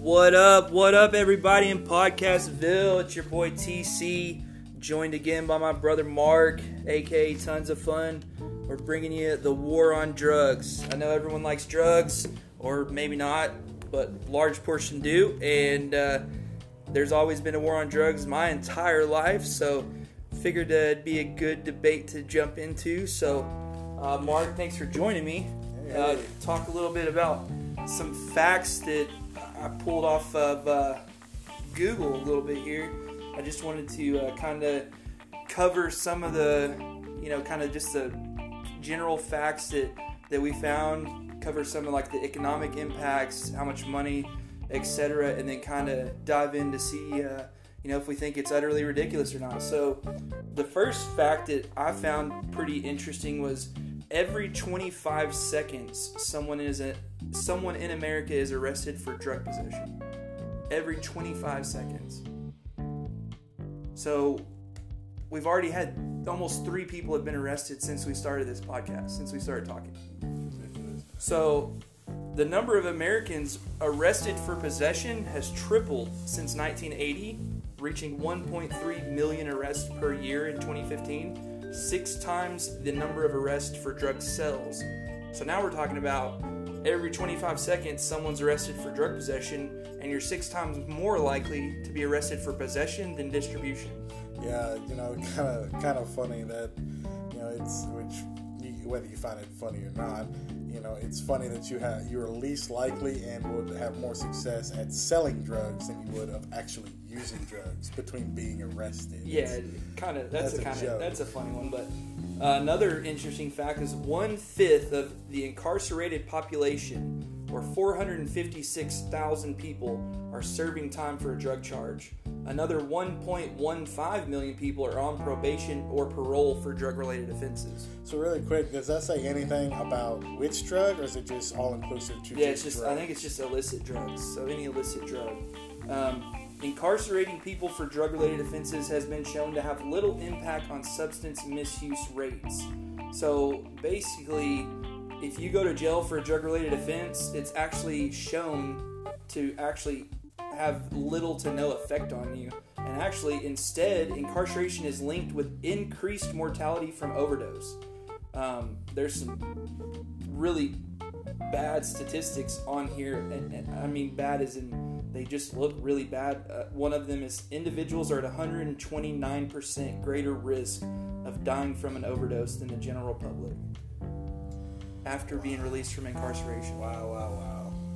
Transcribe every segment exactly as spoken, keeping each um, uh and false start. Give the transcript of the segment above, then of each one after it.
What up, what up, everybody in Podcastville? It's your boy T C, joined again by my brother Mark, aka Tons of Fun. We're bringing you the war on drugs. I know everyone likes drugs, or maybe not, but large portion do, and uh, there's always been a war on drugs my entire life, so figured uh, it'd be a good debate to jump into. So, uh, Mark, thanks for joining me. Uh, talk a little bit about some facts that I pulled off of uh, Google a little bit here. I just wanted to uh, kind of cover some of the, you know, kind of just the general facts that, that we found, cover some of like the economic impacts, how much money, et cetera, and then kind of dive in to see, uh, you know, if we think it's utterly ridiculous or not. So the first fact that I found pretty interesting was every twenty-five seconds, someone is a, someone in America is arrested for drug possession. Every twenty-five seconds. So we've already had almost three people have been arrested since we started this podcast, since we started talking. So the number of Americans arrested for possession has tripled since nineteen eighty, reaching one point three million arrests per year in twenty fifteen. Six times the number of arrests for drug sales. So now we're talking about every twenty-five seconds someone's arrested for drug possession, and you're six times more likely to be arrested for possession than distribution. Yeah, you know, kind of kind of funny that, you know, it's, which, you, whether you find it funny or not, you know, it's funny that you have you're least likely and would have more success at selling drugs than you would of actually using drugs between being arrested. Yeah, kind of. That's, that's a kind a of that's a funny one. But uh, another interesting fact is one fifth of the incarcerated population, or four hundred fifty-six thousand people, are serving time for a drug charge. Another one point one five million people are on probation or parole for drug-related offenses. So really quick, does that say anything about which drug, or is it just all-inclusive to Yeah, it's just. drugs? I think it's just illicit drugs. So any illicit drug. Um, incarcerating people for drug-related offenses has been shown to have little impact on substance misuse rates. So basically, if you go to jail for a drug-related offense, it's actually shown to actually have little to no effect on you. And actually, instead, incarceration is linked with increased mortality from overdose. Um, there's some really bad statistics on here, and, and I mean bad as in they just look really bad. Uh, one of them is individuals are at one hundred twenty-nine percent greater risk of dying from an overdose than the general public after being released from incarceration. Wow, wow, wow.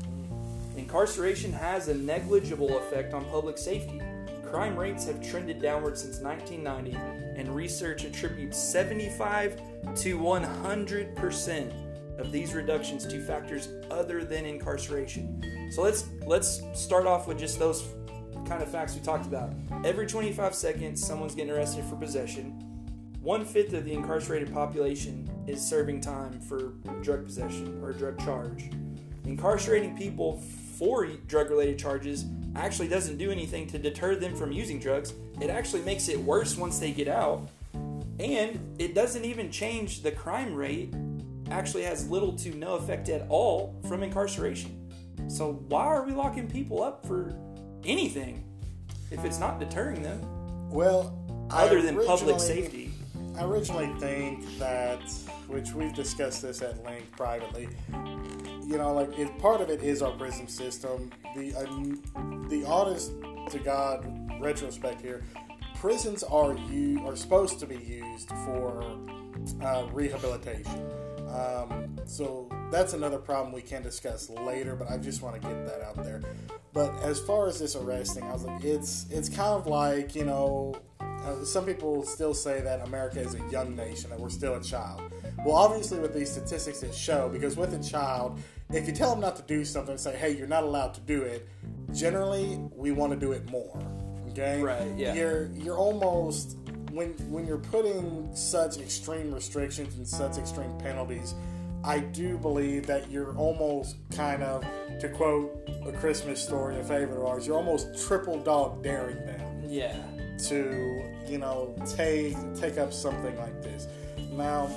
Incarceration has a negligible effect on public safety. Crime rates have trended downward since nineteen ninety, and research attributes seventy-five to one hundred percent of these reductions to factors other than incarceration. So let's let's start off with just those kind of facts we talked about. Every twenty-five seconds, someone's getting arrested for possession. One-fifth of the incarcerated population is serving time for drug possession or a drug charge. Incarcerating people for drug-related charges actually doesn't do anything to deter them from using drugs. It actually makes it worse once they get out. And it doesn't even change the crime rate. Actually has little to no effect at all from incarceration. So why are we locking people up for anything if it's not deterring them? Well, other I than public safety. I originally think that, which we've discussed this at length privately, you know, like it, part of it is our prison system. The um, the honest to God retrospect here, prisons are u- are supposed to be used for uh, rehabilitation. Um, so that's another problem we can discuss later, but I just want to get that out there. But as far as this arresting, I was like, it's it's kind of like, you know, uh, some people still say that America is a young nation, that we're still a child. Well, obviously with these statistics it show, because with a child, if you tell them not to do something and say, hey, you're not allowed to do it, generally we want to do it more. Okay? Right, yeah. You're you're almost when when you're putting such extreme restrictions and such extreme penalties, I do believe that you're almost kind of, to quote A Christmas Story, a favorite of ours, you're almost triple dog daring them. Yeah. To, you know, take take up something like this. Now,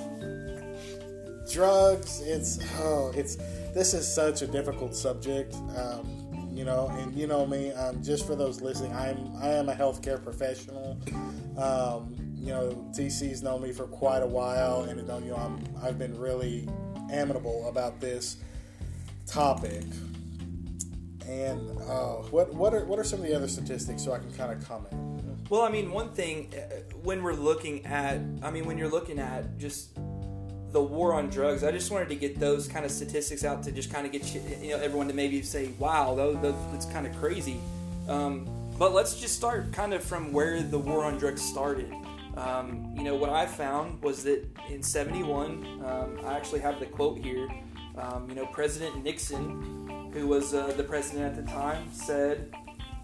drugs, it's oh, it's this is such a difficult subject. Um, you know, and you know me. Um, just for those listening, I'm I am a healthcare professional. Um, you know, T C's known me for quite a while, and you know, I'm I've been really amenable about this topic. And uh, what what are what are some of the other statistics so I can kind of comment? Well, I mean, one thing uh, when we're looking at, I mean, when you're looking at just the war on drugs, I just wanted to get those kind of statistics out to just kind of get you, you know, everyone to maybe say, wow, those, those, that's kind of crazy. Um, but let's just start kind of from where the war on drugs started. Um, you know, what I found was that in seventy-one, um, I actually have the quote here, um, you know, President Nixon, who was uh, the president at the time, said,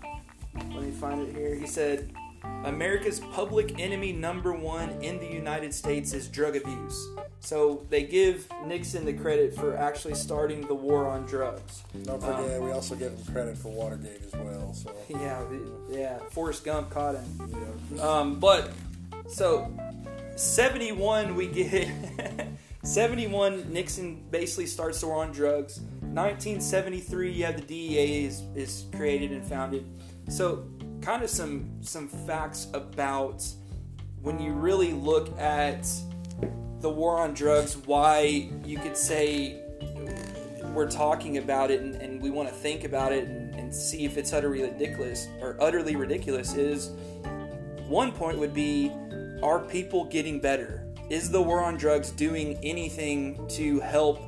let me find it here, he said, America's public enemy number one in the United States is drug abuse. So they give Nixon the credit for actually starting the war on drugs. Don't forget, um, we also give him credit for Watergate as well. So yeah, yeah, Forrest Gump caught him. Yeah. Um, but so seventy-one, we get seventy-one. Nixon basically starts the war on drugs. nineteen seventy-three, you have the D E A is, is created and founded. So kind of some some facts about when you really look at the war on drugs, why you could say we're talking about it and, and we want to think about it and, and see if it's utterly ridiculous or utterly ridiculous is one point would be, are people getting better? Is the war on drugs doing anything to help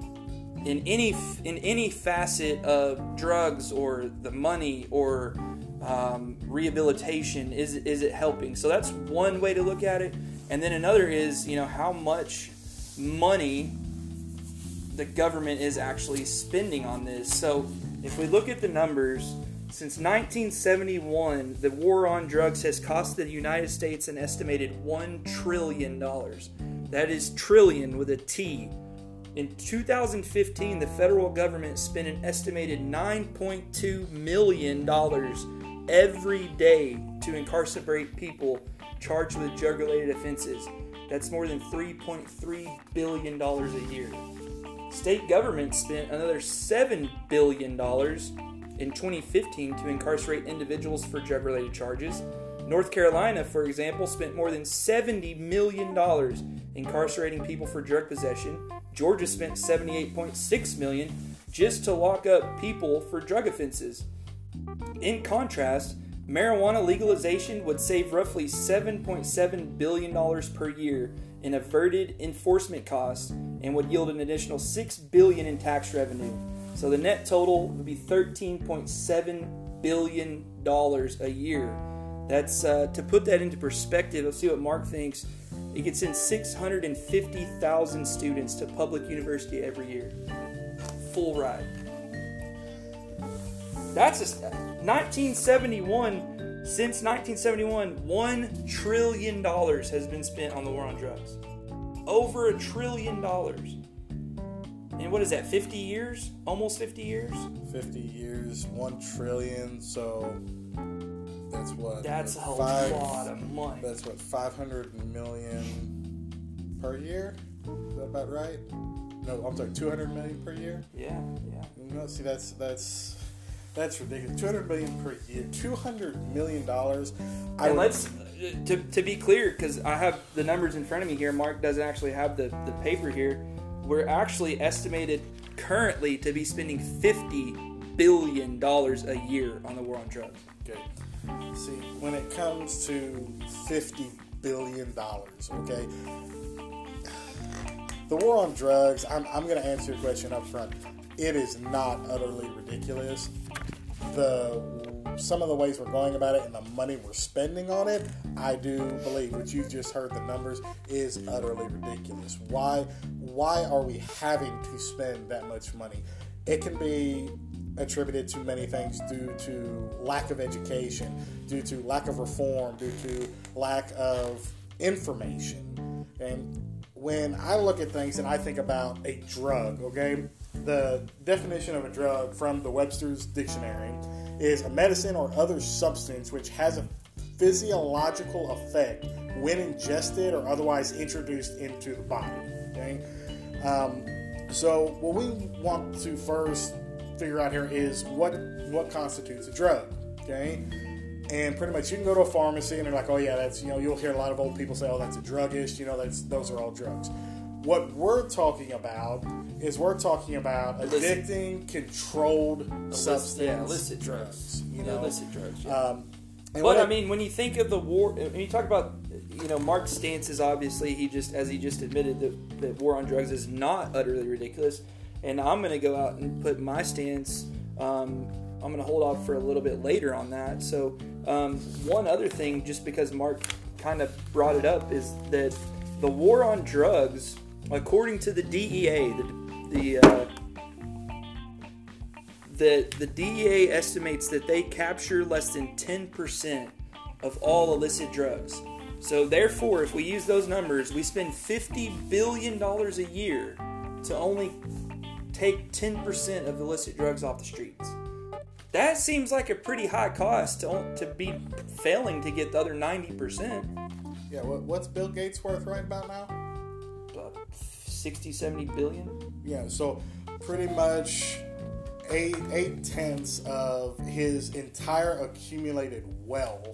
in any in any facet of drugs or the money or um, rehabilitation? Is is it helping? So that's one way to look at it. And then another is, you know, how much money the government is actually spending on this. So if we look at the numbers, since nineteen seventy-one, the war on drugs has cost the United States an estimated one trillion dollars. That is trillion with a T. In two thousand fifteen, the federal government spent an estimated nine point two million dollars every day to incarcerate people charged with drug-related offenses. That's more than three point three billion dollars a year. State government spent another seven billion dollars in twenty fifteen to incarcerate individuals for drug-related charges. North Carolina, for example, spent more than seventy million dollars incarcerating people for drug possession. Georgia spent seventy-eight point six million dollars just to lock up people for drug offenses. In contrast, marijuana legalization would save roughly seven point seven billion dollars per year in averted enforcement costs and would yield an additional six billion dollars in tax revenue. So the net total would be thirteen point seven billion dollars a year. That's uh, to put that into perspective. Let's see what Mark thinks. It could send six hundred fifty thousand students to public university every year. Full ride. That's a, nineteen seventy-one. Since nineteen seventy-one, one trillion dollars has been spent on the war on drugs. Over a trillion dollars. And what is that, fifty years? Almost fifty years? fifty years, one trillion, so that's what? That's a five, lot of money. That's what, five hundred million per year? Is that about right? No, I'm sorry, two hundred million per year? Yeah, yeah. No, see, that's, that's, that's ridiculous. two hundred million per year. two hundred million dollars. And let's, to, to be clear, because I have the numbers in front of me here, Mark doesn't actually have the, the paper here. We're actually estimated currently to be spending fifty billion dollars a year on the war on drugs. Okay. See, when it comes to fifty billion dollars, okay, the war on drugs, I'm, I'm going to answer your question up front. It is not utterly ridiculous. The some of the ways we're going about it and the money we're spending on it, I do believe, what you just heard the numbers, is utterly ridiculous. Why why are we having to spend that much money? It can be attributed to many things, due to lack of education, due to lack of reform, due to lack of information. And when I look at things and I think about a drug, okay, the definition of a drug from the Webster's Dictionary is a medicine or other substance which has a physiological effect when ingested or otherwise introduced into the body. Okay, um, so what we want to first figure out here is what what constitutes a drug, okay? And pretty much you can go to a pharmacy and they're like, oh yeah, that's, you know, you'll hear a lot of old people say, oh, that's a druggist, you know, that's those are all drugs. What we're talking about is we're talking about illicit. addicting, controlled Illicit, substance yeah, illicit drugs. drugs. You Yeah, know, illicit drugs. Yeah. um, and but what I mean, when you think of the war, when you talk about, you know, Mark's stance is obviously he just, as he just admitted, that, that war on drugs is not utterly ridiculous. And I'm going to go out and put my stance. Um, I'm going to hold off for a little bit later on that. So um, one other thing, just because Mark kind of brought it up, is that the war on drugs, according to the D E A, the the uh, the, the D E A estimates that they capture less than ten percent of all illicit drugs. So therefore, if we use those numbers, we spend fifty billion dollars a year to only take ten percent of illicit drugs off the streets. That seems like a pretty high cost to, to be failing to get the other ninety percent. Yeah, what, what's Bill Gates worth right about now? Uh, sixty, seventy billion? Yeah, so pretty much eight, eight tenths of his entire accumulated wealth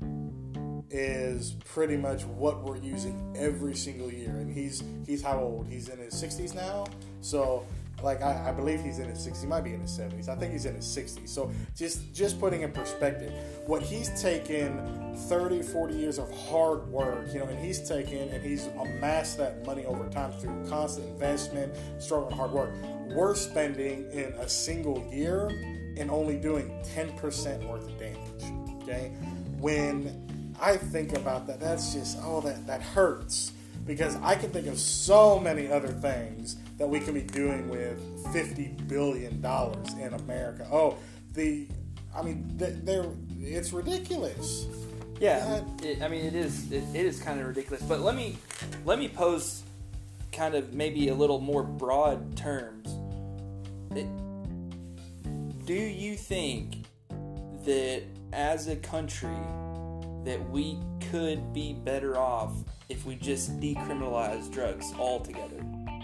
is pretty much what we're using every single year. And he's he's how old? He's in his sixties now. So like I, I believe he's in his sixties, he might be in his seventies. I think he's in his sixties. So just just putting in perspective, what he's taken thirty, forty years of hard work, you know, and he's taken and he's amassed that money over time through constant investment, struggle, and hard work. We're spending in a single year and only doing ten percent worth of damage. Okay? When I think about that, that's just, oh, that, that hurts. Because I can think of so many other things that we can be doing with fifty billion dollars in America. Oh, the, I mean, they're, it's ridiculous. Yeah, it, I mean, it is, it, it is kind of ridiculous. But let me, let me pose kind of maybe a little more broad terms. It, do you think that as a country that we could be better off if we just decriminalize drugs altogether?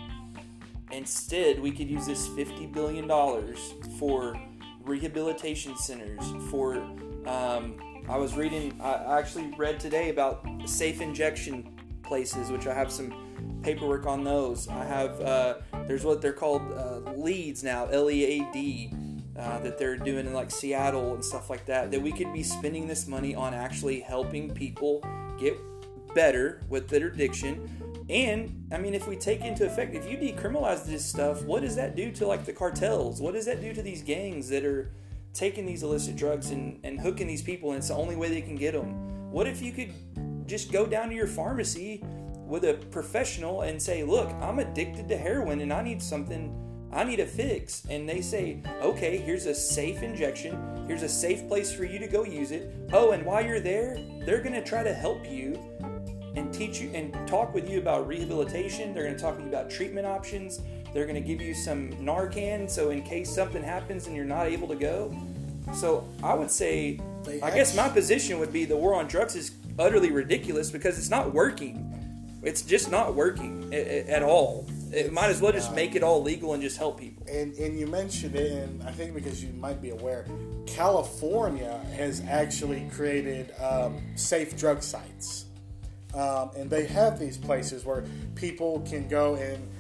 Instead, we could use this fifty billion dollars for rehabilitation centers, for, um, I was reading, I actually read today about safe injection places, which I have some paperwork on those. I have, uh, there's what they're called uh, LEADs now, L E A D, uh, that they're doing in like Seattle and stuff like that, that we could be spending this money on actually helping people get better with their addiction. And, I mean, if we take into effect, if you decriminalize this stuff, what does that do to, like, the cartels? What does that do to these gangs that are taking these illicit drugs and, and hooking these people, and it's the only way they can get them? What if you could just go down to your pharmacy with a professional and say, look, I'm addicted to heroin and I need something, I need a fix. And they say, okay, here's a safe injection. Here's a safe place for you to go use it. Oh, and while you're there, they're going to try to help you and teach you and talk with you about rehabilitation. They're going to talk to you about treatment options. They're going to give you some Narcan, so in case something happens and you're not able to go. So I would say, They I guess my position would be the war on drugs is utterly ridiculous because it's not working. It's just not working at, at all. It might as well just make it all legal and just help people. And and you mentioned it, and I think because you might be aware, California has actually created um, safe drug sites. Um, and they have these places where people can go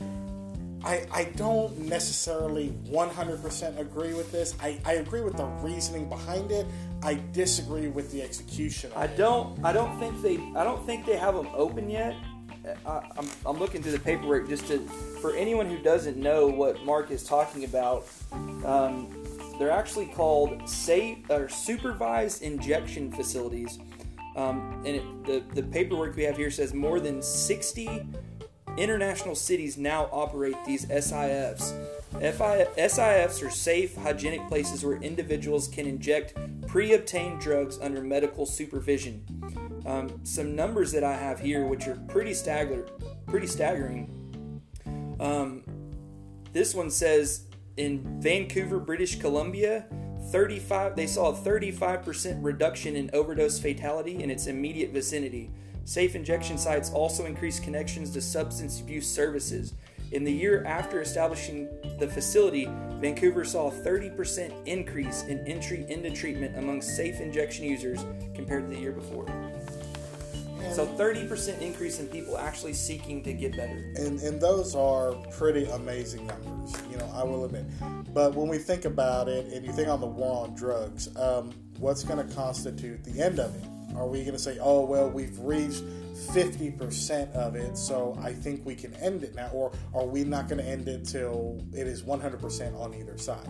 and I, I don't necessarily one hundred percent agree with this. I, I agree with the reasoning behind it. I disagree with the execution of I it. don't I don't think they I don't think they have them open yet. I, I'm, I'm looking through the paperwork just to, for anyone who doesn't know what Mark is talking about, um, they're actually called safe or supervised injection facilities. Um, and it, the, the paperwork we have here says more than sixty international cities now operate these S I Fs. F I, S I Fs are safe, hygienic places where individuals can inject pre-obtained drugs under medical supervision. Um, some numbers that I have here, which are pretty stagger, pretty staggering. Um, this one says in Vancouver, British Columbia, thirty-five they saw a thirty-five percent reduction in overdose fatality in its immediate vicinity. Safe injection sites also increased connections to substance abuse services. In the year after establishing the facility, Vancouver saw a thirty percent increase in entry into treatment among safe injection users compared to the year before. And so thirty percent increase in people actually seeking to get better. And and those are pretty amazing numbers, you know, I will admit. But when we think about it, and you think on the war on drugs, um, what's going to constitute the end of it? Are we going to say, oh, well, we've reached fifty percent of it, so I think we can end it now? Or are we not going to end it till it is one hundred percent on either side?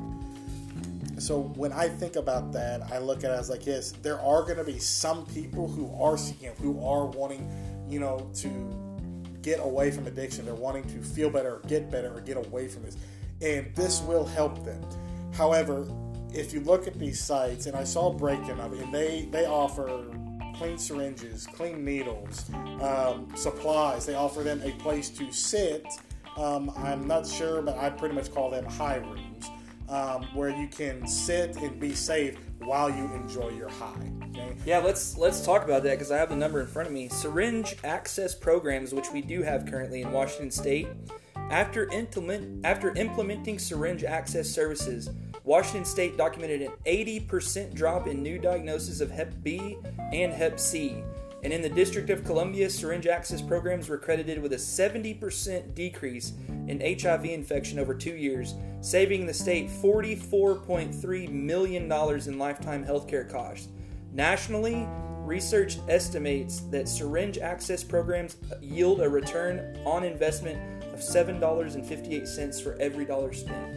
So when I think about that, I look at it as like, yes, there are going to be some people who are seeking, who are wanting, you know, to get away from addiction. They're wanting to feel better or get better or get away from this. And this will help them. However, if you look at these sites, and I saw a break-in of it, and they, they offer clean syringes, clean needles, um, supplies. They offer them a place to sit. Um, I'm not sure, but I pretty much call them high rooms, um, where you can sit and be safe while you enjoy your high. Okay? Yeah, let's let's talk about that because I have the number in front of me. Syringe access programs, which we do have currently in Washington State, after implement after implementing syringe access services, Washington State documented an eighty percent drop in new diagnoses of Hep B and Hep C. And in the District of Columbia, syringe access programs were credited with a seventy percent decrease in H I V infection over two years, saving the state forty-four point three million dollars in lifetime healthcare costs. Nationally, research estimates that syringe access programs yield a return on investment of seven dollars and fifty-eight cents for every dollar spent.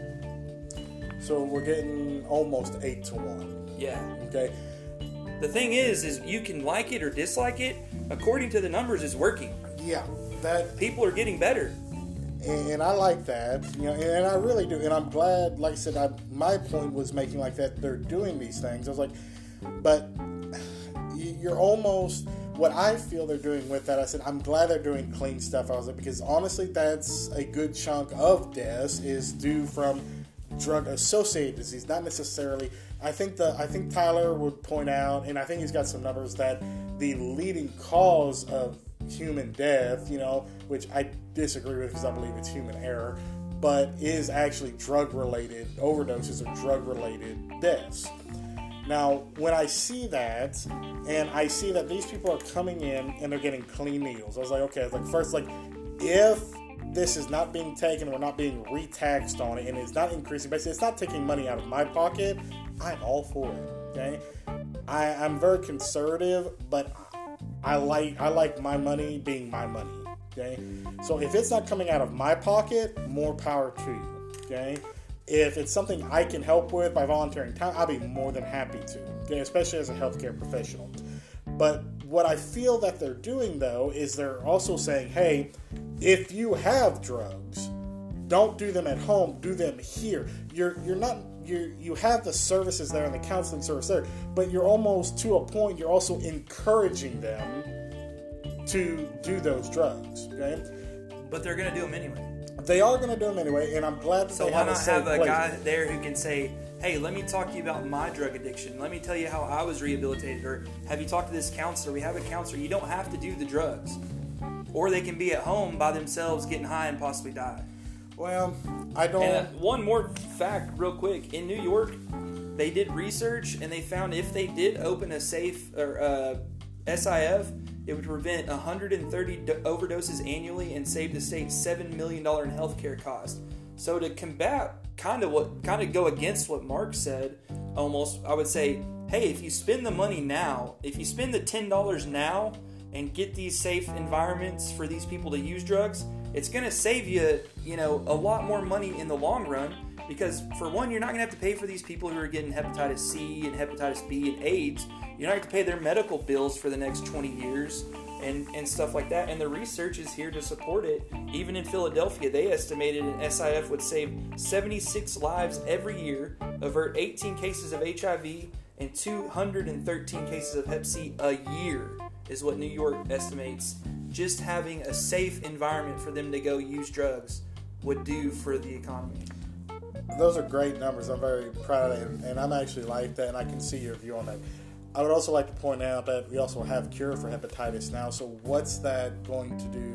So we're getting almost eight to one. Yeah. Okay. The thing is, is you can like it or dislike it. According to the numbers, it's working. Yeah. That people are getting better. And, and I like that, you know, and, and I really do. And I'm glad, like I said, I, my point was making like that they're doing these things. I was like, but you're almost, what I feel they're doing with that, I said, I'm glad they're doing clean stuff. I was like, because honestly, that's a good chunk of deaths is due from drug-associated disease, not necessarily. I think the I think Tyler would point out, and I think he's got some numbers, that the leading cause of human death, you know, which I disagree with because I believe it's human error, but is actually drug-related overdoses or drug-related deaths. Now, when I see that, and I see that these people are coming in and they're getting clean needles, I was like, okay, I was like, first, like, if this is not being taken, we're not being retaxed on it, and it's not increasing, basically, it's not taking money out of my pocket, I'm all for it, okay? I, I'm very conservative, but I like I like my money being my money, okay? So if it's not coming out of my pocket, more power to you, okay? If it's something I can help with by volunteering time, I'll be more than happy to, okay? Especially as a healthcare professional. But what I feel that they're doing, though, is they're also saying, hey, if you have drugs, don't do them at home, do them here. You're you're not you you have the services there and the counseling service there, but you're almost to a point you're also encouraging them to do those drugs. Okay, but they're going to do them anyway. They are going to do them anyway, and I'm glad. That so they why have not a have a place. guy there who can say, "Hey, let me talk to you about my drug addiction. Let me tell you how I was rehabilitated." Or have you talked to this counselor? We have a counselor. You don't have to do the drugs. Or they can be at home by themselves getting high and possibly die. Well, I don't... And uh, one more fact real quick. In New York, they did research and they found if they did open a safe or uh, S I F, it would prevent one hundred thirty do- overdoses annually and save the state seven million dollars in healthcare costs. So to combat kind of what kind of go against what Mark said, almost, I would say, hey, if you spend the money now, if you spend the ten dollars now and get these safe environments for these people to use drugs, it's going to save you, you know, a lot more money in the long run. Because for one, you're not going to have to pay for these people who are getting hepatitis C and hepatitis B and AIDS. You're not going to have to pay their medical bills for the next twenty years and, and stuff like that. And the research is here to support it. Even in Philadelphia, they estimated an S I F would save seventy-six lives every year, avert eighteen cases of H I V, and two hundred thirteen cases of Hep C a year, is what New York estimates. Just having a safe environment for them to go use drugs would do for the economy. Those are great numbers. I'm very proud of it, and I'm actually like that, and I can see your view on that. I would also like to point out that we also have cure for hepatitis now, so what's that going to do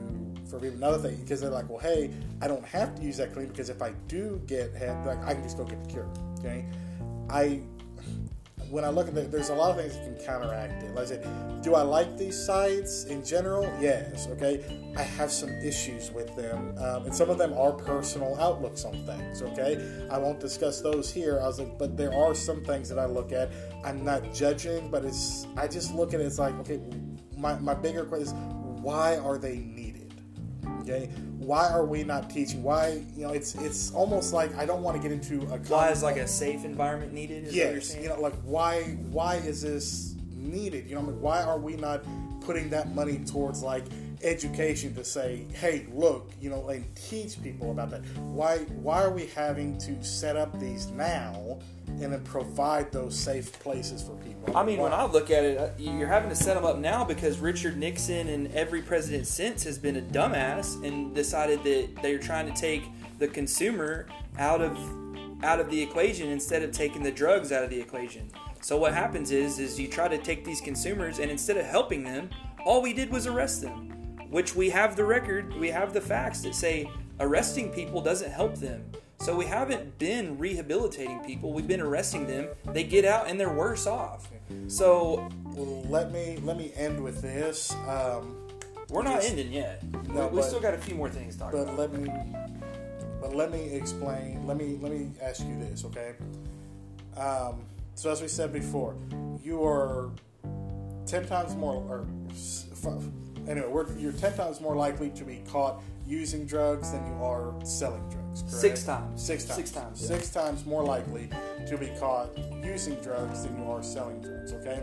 for people. Another thing, because they're like, well, hey, I don't have to use that cream because if I do get head, like, I can just go get the cure. Okay, I when I look at it, there's a lot of things that can counteract it. Like I said, do I like these sites in general? Yes. Okay, I have some issues with them, um, and some of them are personal outlooks on things. Okay, I won't discuss those here. I was like, but there are some things that I look at. I'm not judging, but it's I just look at it as like, okay, my my bigger question is, why are they needed? Okay, why are we not teaching? Why, you know, it's it's almost like I don't want to get into a why is like a safe environment needed? Is yes, what you're saying? You know, like why why is this needed? You know, I mean, why are we not putting that money towards like education to say, hey, look, you know, and teach people about that? Why why are we having to set up these now and then provide those safe places for people? I mean, why? when I look at it, you're having to set them up now because Richard Nixon and every president since has been a dumbass and decided that they're trying to take the consumer out of out of the equation instead of taking the drugs out of the equation. So what happens is, is you try to take these consumers and instead of helping them, all we did was arrest them, which we have the record, we have the facts that say arresting people doesn't help them. So we haven't been rehabilitating people. We've been arresting them. They get out and they're worse off. So well, let me let me end with this. Um, we're not just, ending yet. No, we, we but, still got a few more things to talk but about. let me but let me explain. Let me let me ask you this, okay? Um, so as we said before, you are ten times more, or five, anyway, we're, you're ten times more likely to be caught using drugs than you are selling drugs. Correct? Six times. Six times. Six times. Yeah. Six times more likely to be caught using drugs than you are selling drugs. Okay.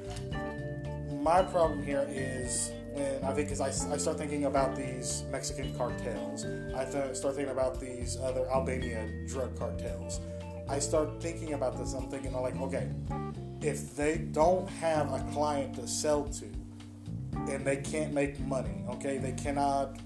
My problem here is when I think, because I, I start thinking about these Mexican cartels, I th- start thinking about these other Albania drug cartels. I start thinking about this. I'm thinking, like, okay, if they don't have a client to sell to, and they can't make money, okay, they cannot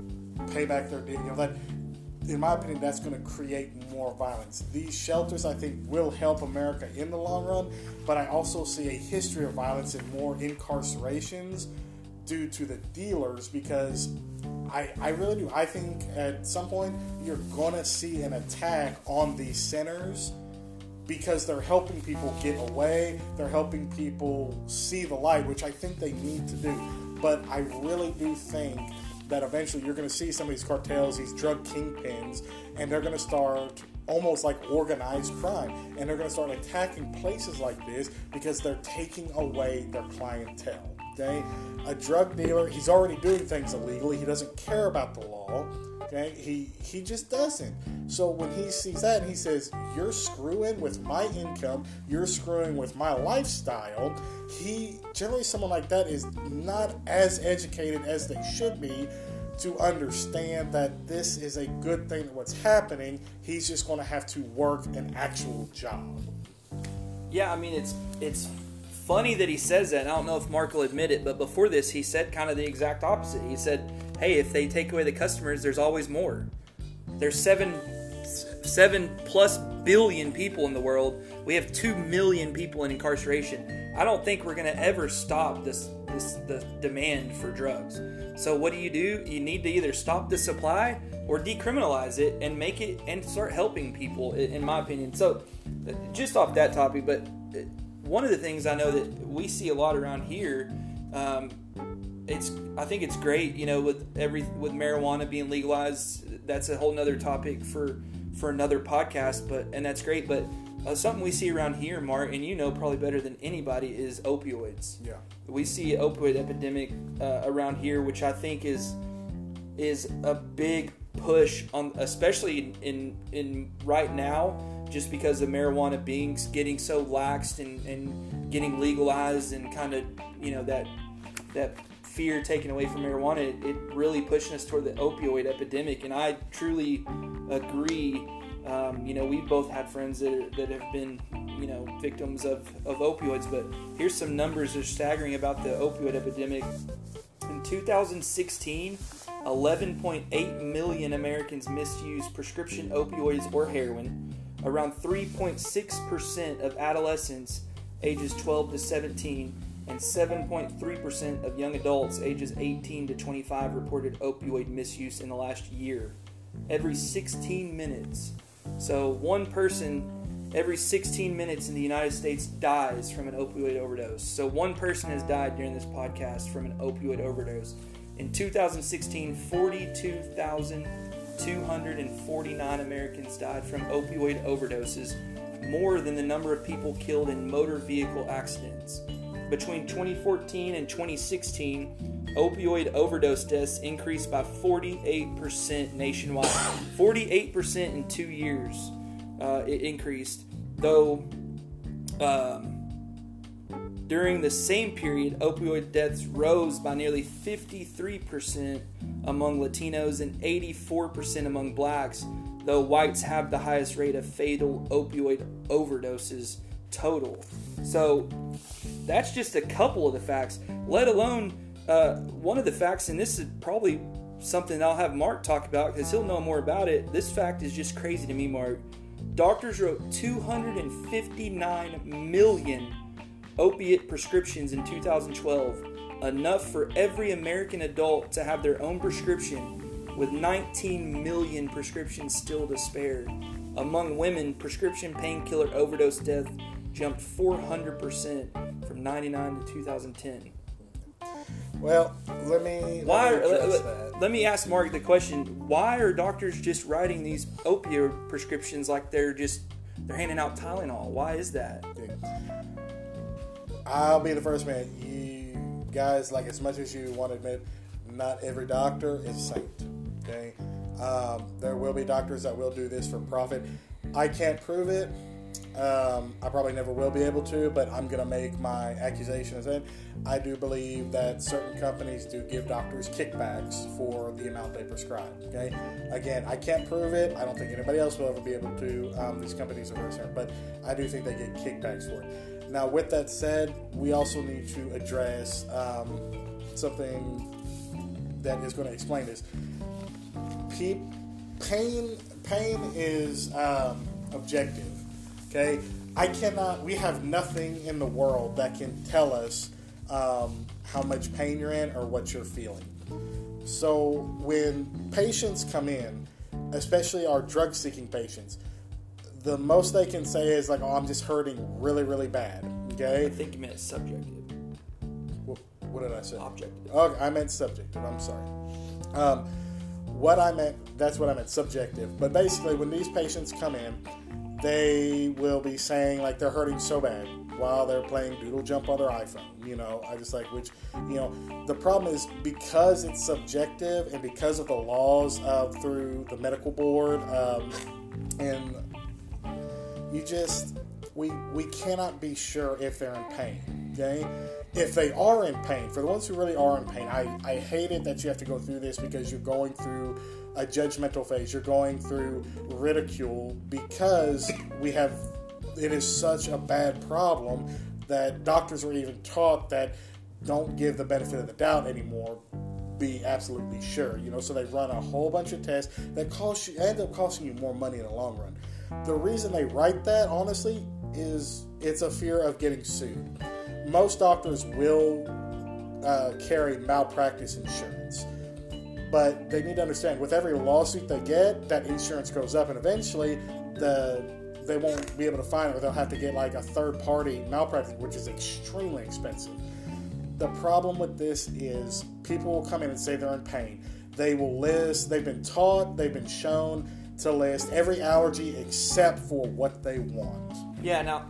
pay back their debt, you know, that, in my opinion, that's going to create more violence. These shelters, I think, will help America in the long run, but I also see a history of violence and more incarcerations due to the dealers, because I, I really do. I think at some point you're going to see an attack on these centers because they're helping people get away. They're helping people see the light, which I think they need to do. But I really do think that eventually you're going to see some of these cartels, these drug kingpins, and they're going to start almost like organized crime. And they're going to start attacking places like this because they're taking away their clientele. Okay? A drug dealer, he's already doing things illegally. He doesn't care about the law. Okay? He he just doesn't. So when he sees that and he says, you're screwing with my income, you're screwing with my lifestyle, he, generally someone like that is not as educated as they should be to understand that this is a good thing, that what's happening. He's just going to have to work an actual job. Yeah, I mean, it's it's funny that he says that. I don't know if Mark will admit it, but before this, he said kind of the exact opposite. He said, hey, if they take away the customers, there's always more. There's seven, seven plus billion people in the world. We have two million people in incarceration. I don't think we're going to ever stop this, this the demand for drugs. So what do you do? You need to either stop the supply or decriminalize it and make it and start helping people, in my opinion. So just off that topic, but one of the things I know that we see a lot around here, um, it's I think it's great, you know, with every with marijuana being legalized. That's a whole nother topic for for another podcast, but and that's great. But uh, something we see around here, Mark, and you know probably better than anybody, is opioids. Yeah, we see an opioid epidemic uh, around here, which I think is is a big push on, especially in in right now, just because of marijuana being getting so laxed and, and getting legalized, and kind of, you know, that that fear taken away from marijuana, it, it really pushing us toward the opioid epidemic. And I truly agree. Um, you know, we've both had friends that are, that have been, you know, victims of, of opioids. But here's some numbers that are staggering about the opioid epidemic. In two thousand sixteen, eleven point eight million Americans misused prescription opioids or heroin. Around three point six percent of adolescents ages twelve to seventeen and seven point three percent of young adults ages eighteen to twenty-five reported opioid misuse in the last year. Every sixteen minutes. So one person every sixteen minutes in the United States dies from an opioid overdose. So one person has died during this podcast from an opioid overdose. In two thousand sixteen, forty-two thousand two hundred forty-nine Americans died from opioid overdoses, more than the number of people killed in motor vehicle accidents. Between twenty fourteen and twenty sixteen, opioid overdose deaths increased by forty-eight percent nationwide. forty-eight percent in two years uh, it increased, though um, during the same period, opioid deaths rose by nearly fifty-three percent among Latinos and eighty-four percent among blacks, though whites have the highest rate of fatal opioid overdoses total. So that's just a couple of the facts, let alone uh, one of the facts, and this is probably something I'll have Mark talk about because he'll know more about it. This fact is just crazy to me, Mark. Doctors wrote two hundred fifty-nine million opiate prescriptions in two thousand twelve, enough for every American adult to have their own prescription, with nineteen million prescriptions still to spare. Among women, prescription painkiller overdose death jumped four hundred percent from ninety-nine to two thousand ten. Well, let me why let me, let, that. let me ask Mark the question: why are doctors just writing these opioid prescriptions like they're just they're handing out Tylenol? Why is that? I'll be the first man. You guys, like, as much as you want to admit, not every doctor is a saint. Okay, um, there will be doctors that will do this for profit. I can't prove it. Um, I probably never will be able to, but I'm going to make my accusations. And I do believe that certain companies do give doctors kickbacks for the amount they prescribe. Okay, again, I can't prove it. I don't think anybody else will ever be able to. Um, these companies are very certain, but I do think they get kickbacks for it. Now, with that said, we also need to address um, something that is going to explain this. Pe- pain, pain is um, objective. Okay, I cannot. We have nothing in the world that can tell us um, how much pain you're in or what you're feeling. So when patients come in, especially our drug-seeking patients, the most they can say is like, "Oh, I'm just hurting really, really bad." Okay. I think you meant subjective. What, what did I say? Objective. Oh, I meant subjective. I'm sorry. Um, what I meant, that's what I meant, subjective. But basically, when these patients come in, they will be saying like they're hurting so bad while they're playing Doodle Jump on their iPhone. You know, I just like, which, you know, the problem is because it's subjective and because of the laws of through the medical board, um, and you just, we we cannot be sure if they're in pain. Okay, if they are in pain, for the ones who really are in pain, I I hate it that you have to go through this because you're going through a judgmental phase. You're going through ridicule because we have, it is such a bad problem that doctors are even taught that don't give the benefit of the doubt anymore. Be absolutely sure, you know. So they run a whole bunch of tests that cost you, end up costing you more money in the long run. The reason they write that, honestly, is it's a fear of getting sued. Most doctors will uh, carry malpractice insurance. But they need to understand, with every lawsuit they get, that insurance goes up, and eventually the they won't be able to find it, or they'll have to get like a third-party malpractice, which is extremely expensive. The problem with this is people will come in and say they're in pain. They will list, they've been taught, they've been shown to list every allergy except for what they want. Yeah, now,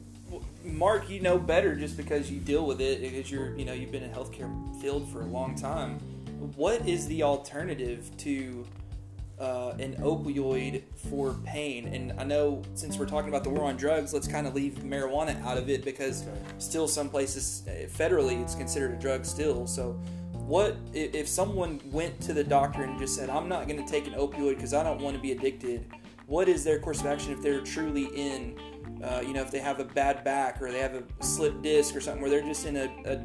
Mark, you know better just because you deal with it, because you're, you know, you've been in the healthcare field for a long time. What is the alternative to uh, an opioid for pain? And I know since we're talking about the war on drugs, let's kind of leave marijuana out of it because okay. still some places federally it's considered a drug still. So what if someone went to the doctor and just said, I'm not going to take an opioid because I don't want to be addicted? What is their course of action if they're truly in, uh, you know, if they have a bad back or they have a slipped disc or something where they're just in a, a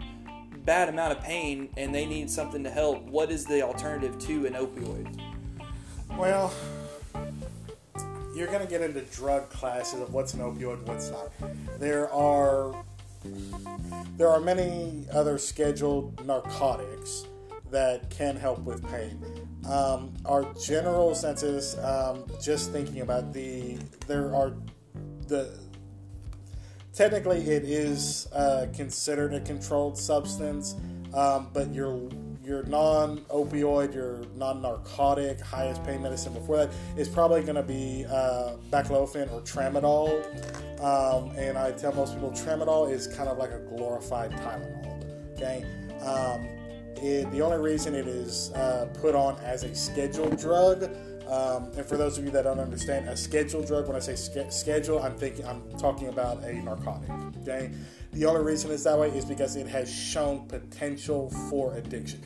bad amount of pain and they need something to help? What is the alternative to an opioid? Well, you're going to get into drug classes of what's an opioid and what's not. There are there are many other scheduled narcotics that can help with pain. Um, our general census, um, just thinking about the, there are the, technically it is uh, considered a controlled substance, um, but your your non-opioid, your non-narcotic, highest pain medicine before that is probably going to be uh, baclofen or tramadol. Um, and I tell most people tramadol is kind of like a glorified Tylenol. Okay. Um, It, the only reason it is uh, put on as a scheduled drug, um, and for those of you that don't understand, a scheduled drug, when I say ske- schedule, I'm thinking I'm talking about a narcotic. Okay, the only reason it's that way is because it has shown potential for addiction.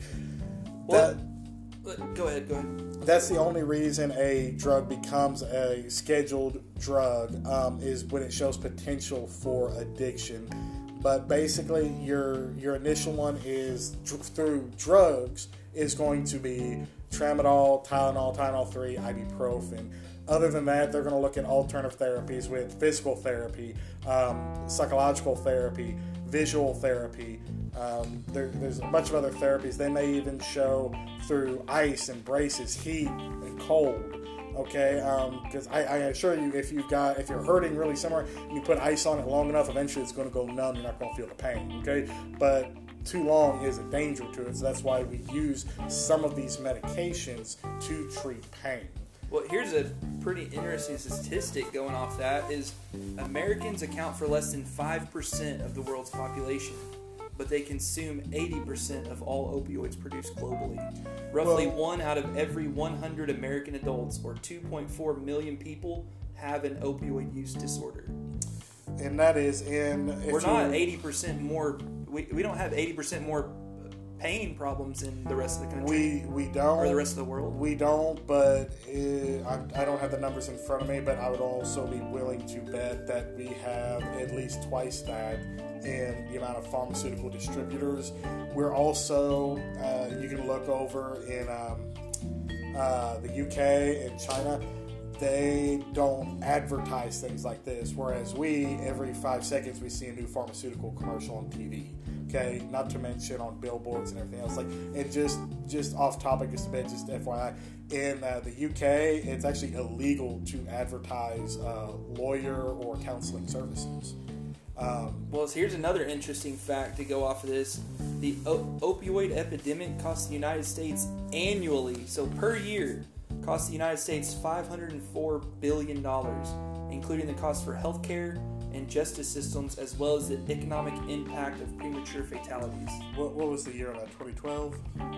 Well, that, go ahead. Go ahead. That's the only reason a drug becomes a scheduled drug um, is when it shows potential for addiction. But basically, your your initial one is dr- through drugs is going to be tramadol, Tylenol, Tylenol three, ibuprofen. Other than that, they're going to look at alternative therapies with physical therapy, um, psychological therapy, visual therapy. Um, there, there's a bunch of other therapies. They may even show through ice and braces, heat and cold. Okay, because um, I, I assure you, if you've got, if you're hurting really somewhere, and you put ice on it long enough, eventually it's going to go numb. You're not going to feel the pain. Okay, but too long is a danger to it. So that's why we use some of these medications to treat pain. Well, here's a pretty interesting statistic going off that is Americans account for less than five percent of the world's population, but they consume eighty percent of all opioids produced globally. Roughly well, one out of every one hundred American adults, or two point four million people, have an opioid use disorder. And that is in... We're not eighty percent more... We, we don't have eighty percent more pain problems in the rest of the country. We we don't. Or the rest of the world. We don't, but it, I, I don't have the numbers in front of me, but I would also be willing to bet that we have at least twice that in the amount of pharmaceutical distributors. We're also, uh, you can look over in um, uh, the U K and China, they don't advertise things like this, whereas we, every five seconds, we see a new pharmaceutical commercial on T V. Okay, not to mention on billboards and everything else. Like, and just just off topic, just a bit, just F Y I. In uh, the U K, it's actually illegal to advertise uh, lawyer or counseling services. Um, well, so here's another interesting fact to go off of this. The o- opioid epidemic costs the United States annually, so per year, costs the United States five hundred four billion dollars, including the cost for healthcare and justice systems, as well as the economic impact of premature fatalities. What, what was the year on that? twenty twelve?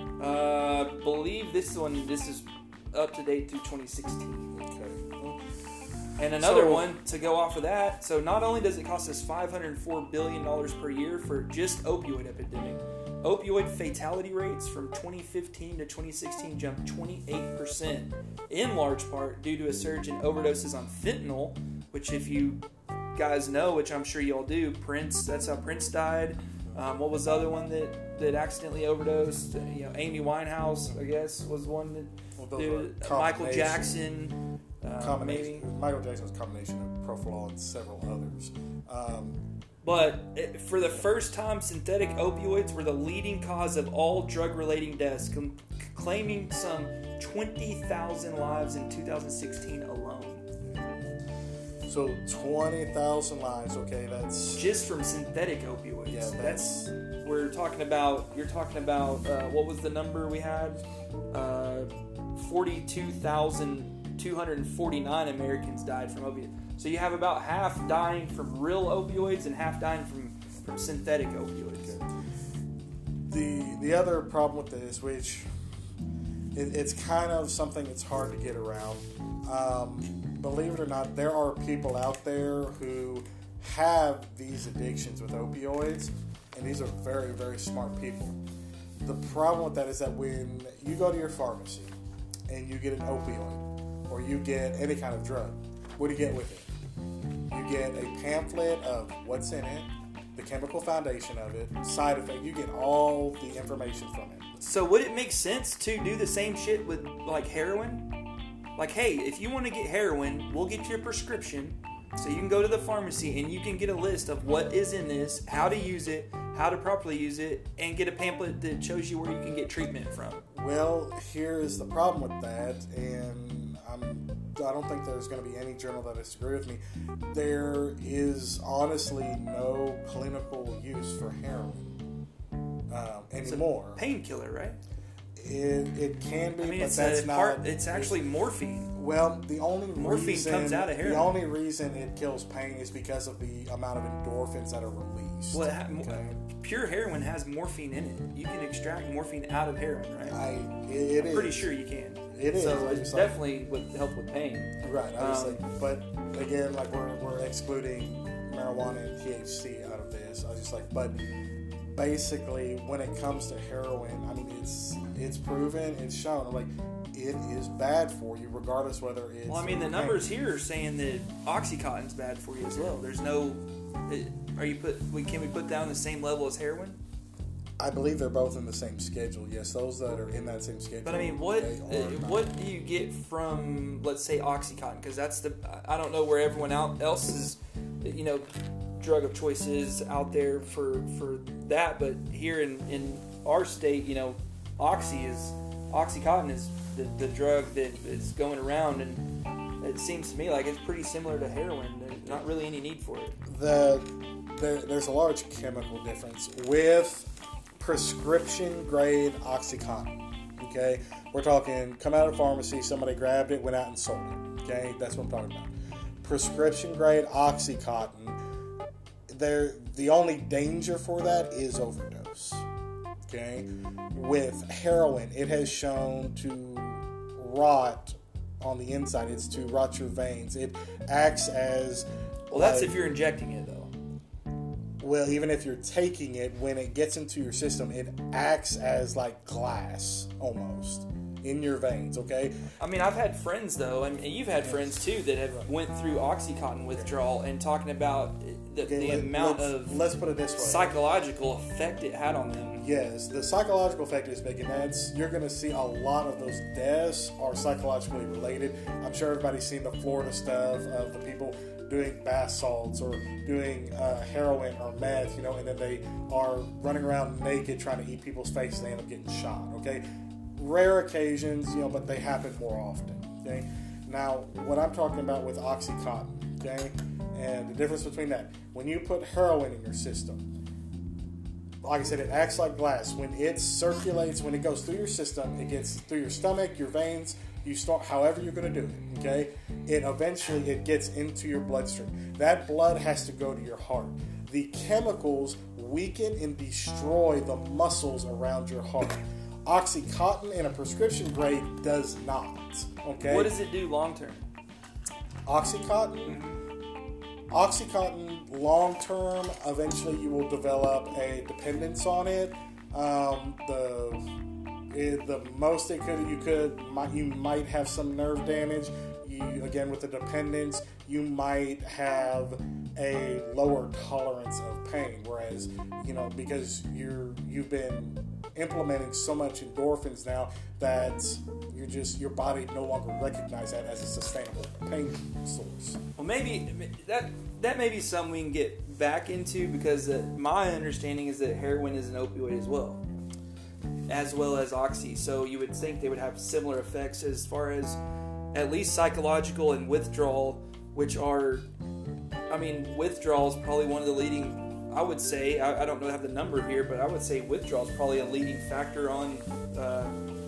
Uh, I believe this one. This is up to date through twenty sixteen. Okay. Well, and another so, one to go off of that. So not only does it cost us five hundred four billion dollars per year for just opioid epidemic, opioid fatality rates from twenty fifteen to twenty sixteen jumped twenty-eight percent, in large part due to a surge in overdoses on fentanyl, which if you guys know, which I'm sure y'all do, Prince, that's how Prince died. Um, what was the other one that, that accidentally overdosed? You know, Amy Winehouse, I guess, was one that well, did. Uh, Michael Jackson, uh, maybe. Michael Jackson was a combination of Profilol and several others. Um, but it, for the first time, synthetic opioids were the leading cause of all drug-related deaths, com- claiming some twenty thousand lives in two thousand sixteen alone. So twenty thousand lives, okay, that's... Just from synthetic opioids. Yeah, that's... that's we're talking about, you're talking about, uh, what was the number we had? Uh, forty-two thousand two hundred forty-nine Americans died from opioids. So you have about half dying from real opioids and half dying from, from synthetic opioids. The, the other problem with this, which it, it's kind of something that's hard to get around, um... believe it or not, there are people out there who have these addictions with opioids, and these are very, very smart people. The problem with that is that when you go to your pharmacy and you get an opioid or you get any kind of drug, what do you get with it? You get a pamphlet of what's in it, the chemical foundation of it, side effect. You get all the information from it. So would it make sense to do the same shit with like heroin? Like, hey, if you want to get heroin, we'll get you a prescription. So you can go to the pharmacy and you can get a list of what is in this, how to use it, how to properly use it, and get a pamphlet that shows you where you can get treatment from. Well, here is the problem with that, and I'm, I don't think there's going to be any journal that disagree with me. There is honestly no clinical use for heroin um, anymore. It's a painkiller, right? It, it can be, I mean, but it's that's a not. part, it's actually morphine. Well, the only Morphine reason comes out of heroin. the only reason it kills pain is because of the amount of endorphins that are released. Well, it ha- okay? pure heroin has morphine in it. You can extract morphine out of heroin, right? I it, it I'm pretty is. sure you can. It is. So I it just like- definitely would help with pain. Right. I was Um, like, but again, like we're we're excluding marijuana and T H C out of this. I was just like, but basically, when it comes to heroin, I mean, it's it's proven, it's shown, like it is bad for you, regardless whether it's. Well, I mean, the numbers here are saying that OxyContin's bad for you as well. There's no. It, are you put? We can we put down the same level as heroin? I believe they're both in the same schedule. Yes, those that are in that same schedule. But I mean, what they uh, are not. what do you get from, let's say, OxyContin? Because that's the I don't know where everyone else's, you know, drug of choice is out there for for that. But here in, in our state, you know, Oxy is OxyContin is the, the drug that is going around, and it seems to me like it's pretty similar to heroin. There's not really any need for it. The there, there's a large chemical difference with prescription grade OxyContin. Okay, we're talking come out of pharmacy, somebody grabbed it, went out and sold it. Okay, that's what I'm talking about. Prescription grade OxyContin, there the only danger for that is overdose. Okay, with heroin, it has shown to rot on the inside. It's to rot your veins. It acts as Well, that's like, if you're injecting it, though. well, even if you're taking it, when it gets into your system, it acts as like glass almost in your veins. Okay. I mean, I've had friends though, and you've had friends too that have went through OxyContin withdrawal and talking about the, Okay, the let, amount let's, of let's put it this way. psychological effect it had on them. Yes, the psychological effect is big, and that's you're going to see a lot of those deaths are psychologically related. I'm sure everybody's seen the Florida stuff of the people doing bath salts or doing uh, heroin or meth, you know, and then they are running around naked trying to eat people's faces and they end up getting shot. Okay, rare occasions, you know, but they happen more often. Okay, now what I'm talking about with OxyContin, okay, and the difference between that, when you put heroin in your system. Like I said, it acts like glass. When it circulates, when it goes through your system, it gets through your stomach, your veins, you start, however you're going to do it, okay? It eventually, it gets into your bloodstream. That blood has to go to your heart. The chemicals weaken and destroy the muscles around your heart. OxyContin in a prescription grade does not, okay? What does it do long term? OxyContin? OxyContin, long term, eventually you will develop a dependence on it. Um, the it, the most it could you could might, you might have some nerve damage. You again with the dependence, you might have a lower tolerance of pain. Whereas you know because you're you've been implementing so much endorphins now that you're just your body no longer recognizes that as a sustainable pain source. Well, maybe that that may be something we can get back into because uh, my understanding is that heroin is an opioid as well, as well as oxy. So you would think they would have similar effects as far as at least psychological and withdrawal, which are, I mean, withdrawal is probably one of the leading. I would say I, I don't know have the number here, but I would say withdrawal is probably a leading factor on. Uh,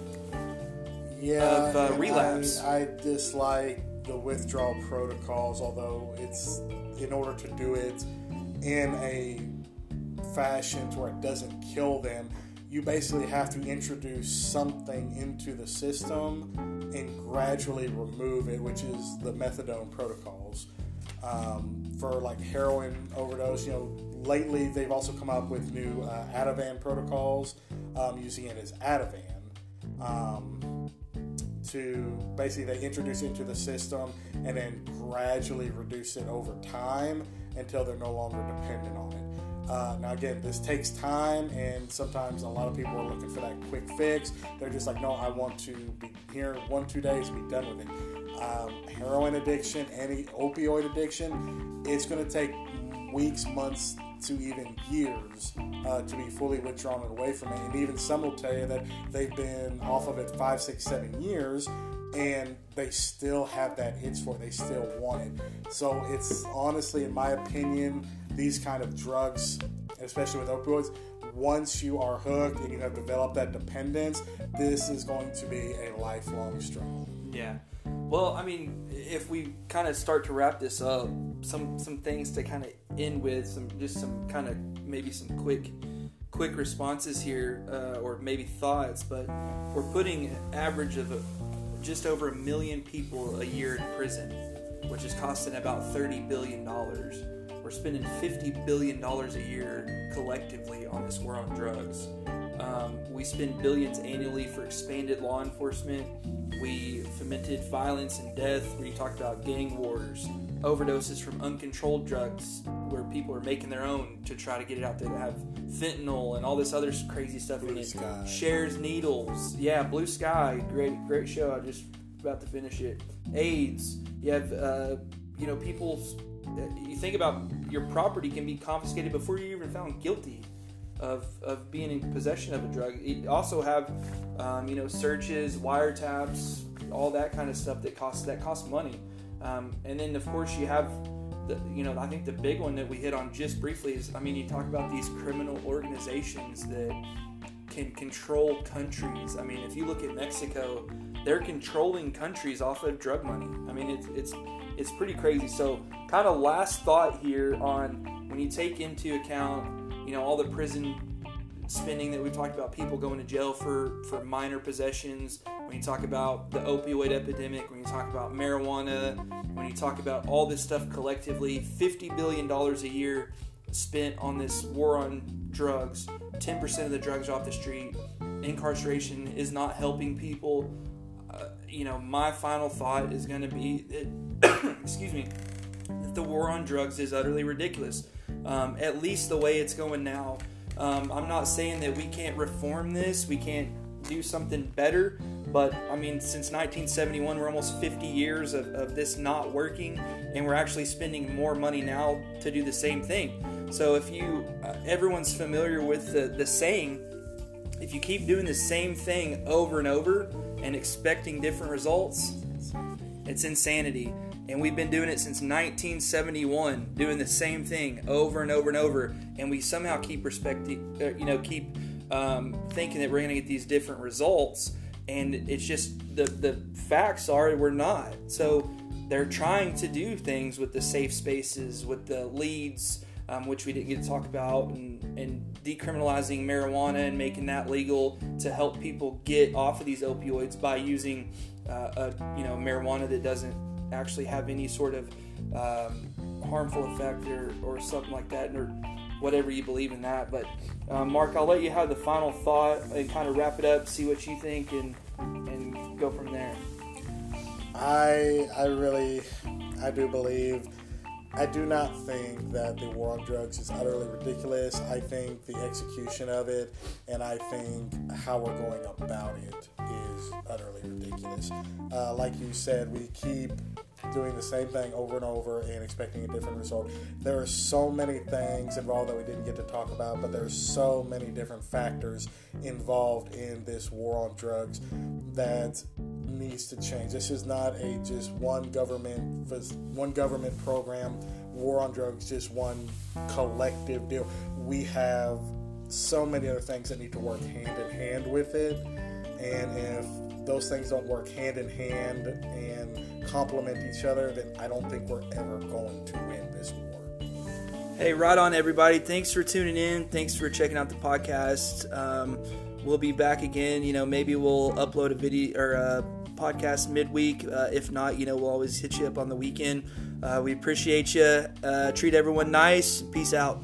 Yeah, of, uh, and relapse. I, I dislike the withdrawal protocols, although it's in order to do it in a fashion to where it doesn't kill them, you basically have to introduce something into the system and gradually remove it, which is the methadone protocols. Um, for like heroin overdose, you know, lately they've also come up with new uh, Ativan protocols, um, using it as Ativan. Um, to basically they introduce it into the system and then gradually reduce it over time until they're no longer dependent on it. Uh, now again, this takes time, and sometimes a lot of people are looking for that quick fix. They're just like, no, I want to be here one, two days, be done with it. um, heroin addiction, any opioid addiction, it's going to take weeks, months, to even years uh, to be fully withdrawn and away from it. And even some will tell you that they've been off of it five, six, seven years, and they still have that itch for it. They still want it. So it's honestly, in my opinion, these kind of drugs, especially with opioids, once you are hooked and you have developed that dependence, this is going to be a lifelong struggle. Yeah. Well, I mean, if we kind of start to wrap this up, some some things to kind of end with, some just some kind of maybe some quick quick responses here, uh, or maybe thoughts. But we're putting an average of a, just over a million people a year in prison, which is costing about thirty billion dollars. We're spending fifty billion dollars a year collectively on this war on drugs. Um, we spend billions annually for expanded law enforcement. We fomented violence and death. We talked about gang wars, overdoses from uncontrolled drugs, where people are making their own to try to get it out there, to have fentanyl and all this other crazy stuff Blue in it. Sky. Shares needles. Yeah, Blue Sky. Great, great show. I just about to finish it. AIDS. You have, uh, you know, people. You think about your property can be confiscated before you're even found guilty of of being in possession of a drug. You also have, um, you know, searches, wiretaps, all that kind of stuff that costs that costs money. Um, and then of course you have, the, you know, I think the big one that we hit on just briefly is, I mean, you talk about these criminal organizations that can control countries. I mean, if you look at Mexico, they're controlling countries off of drug money. I mean, it's it's it's pretty crazy. So, kind of last thought here on when you take into account, you know, all the prison spending that we talked about, people going to jail for, for minor possessions, when you talk about the opioid epidemic, when you talk about marijuana, when you talk about all this stuff collectively, fifty billion dollars a year spent on this war on drugs, ten percent of the drugs are off the street, incarceration is not helping people. Uh, you know, my final thought is going to be that, excuse me, that the war on drugs is utterly ridiculous. Um, at least the way it's going now. Um, I'm not saying that we can't reform this, we can't do something better, but I mean, since nineteen seventy-one, we're almost fifty years of, of this not working, and we're actually spending more money now to do the same thing. So if you, uh, everyone's familiar with the, the saying, if you keep doing the same thing over and over and expecting different results, it's insanity. And we've been doing it since nineteen seventy-one, doing the same thing over and over and over, and we somehow keep respecting, uh, you know, keep um, thinking that we're going to get these different results, and it's just the the facts are we're not. So they're trying to do things with the safe spaces, with the leads, um, which we didn't get to talk about, and, and decriminalizing marijuana and making that legal to help people get off of these opioids by using, uh, a, you know, marijuana that doesn't actually have any sort of um, harmful effect or, or something like that, or whatever you believe in that. But um, Mark, I'll let you have the final thought and kind of wrap it up, see what you think, and and go from there. I I really I do believe I do not think that the war on drugs is utterly ridiculous. I think the execution of it, and I think how we're going about it, is utterly ridiculous. Uh, like you said, we keep doing the same thing over and over and expecting a different result. There are so many things involved that we didn't get to talk about, but there's so many different factors involved in this war on drugs that needs to change. This is not a just one government one government program. War on drugs, just one collective deal. We have so many other things that need to work hand in hand with it, and if those things don't work hand in hand and complement each other, then I don't think we're ever going to win this war. Hey, right on, everybody. Thanks for tuning in. Thanks for checking out the podcast. Um, we'll be back again. You know, maybe we'll upload a video or a podcast midweek. Uh, if not, you know, we'll always hit you up on the weekend. Uh, we appreciate you. Uh, treat everyone nice. Peace out.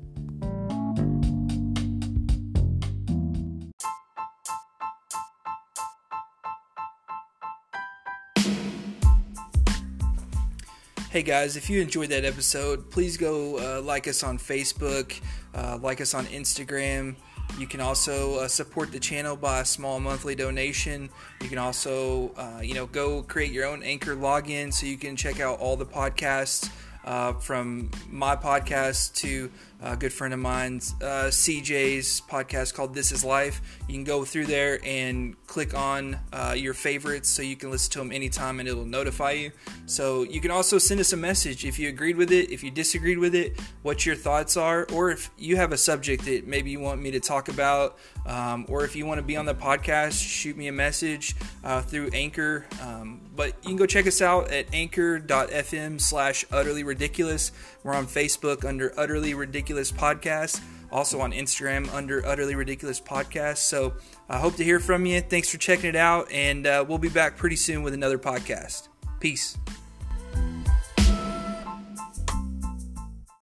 Hey guys, if you enjoyed that episode, please go uh, like us on Facebook, uh, like us on Instagram, You can also uh, support the channel by a small monthly donation. You can also, uh, you know, go create your own Anchor login so you can check out all the podcasts uh, from my podcast to a good friend of mine's, uh, C J's podcast called This Is Life. You can go through there and click on uh, your favorites so you can listen to them anytime and it'll notify you. So you can also send us a message if you agreed with it, if you disagreed with it, what your thoughts are, or if you have a subject that maybe you want me to talk about, um, or if you want to be on the podcast, shoot me a message uh, through Anchor. Um, but you can go check us out at anchor.fm slash utterly ridiculous. We're on Facebook under Utterly Ridiculous Podcast. Also on Instagram under Utterly Ridiculous Podcast. So I hope to hear from you. Thanks for checking it out. And uh, we'll be back pretty soon with another podcast. Peace.